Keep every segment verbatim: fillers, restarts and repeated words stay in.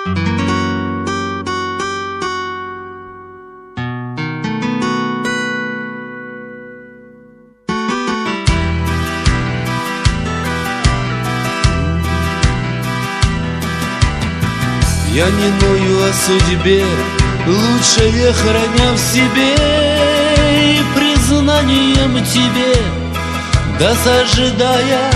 Я не ною о судьбе, лучшее храня в себе, и признанием тебе досаждая,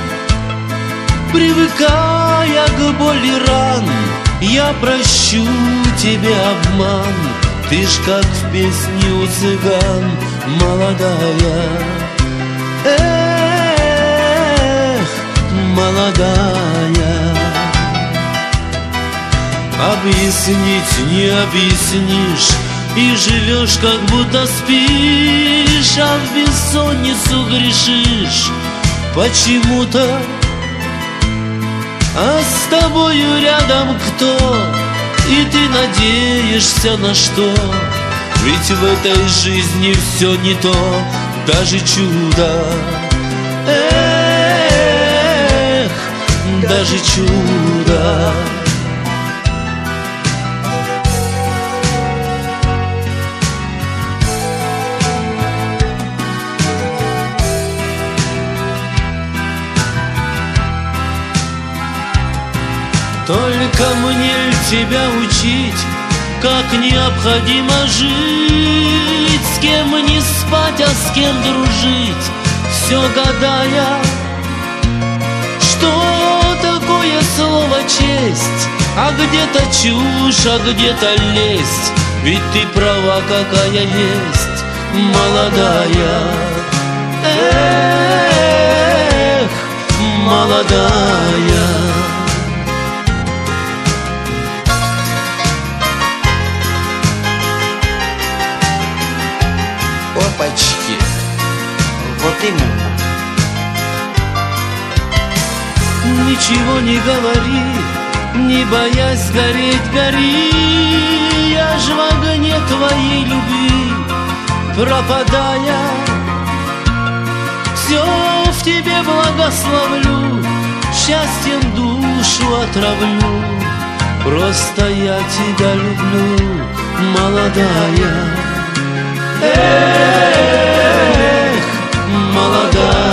привыкая к боли ран, я прощу тебе обман. Ты ж как в песне у цыган молодая. Эх, молодая. Объяснить не объяснишь, и живешь, как будто спишь, а в бессонницу грешишь почему-то. А с тобою рядом кто? И ты надеешься на что? Ведь в этой жизни все не то, даже чудо. Эх, даже чудо. Только мне тебя учить, как необходимо жить, с кем не спать, а с кем дружить, все гадая, что такое слово честь, а где-то чушь, а где-то лесть. Ведь ты права, какая есть, молодая. Эх, молодая. Опачки, вот именно. Ничего не говори, не боясь гореть, гори. Я ж в огне твоей любви пропадая, все в тебе благословлю, счастьем душу отравлю. Просто я тебя люблю, молодая. Эх, молодая.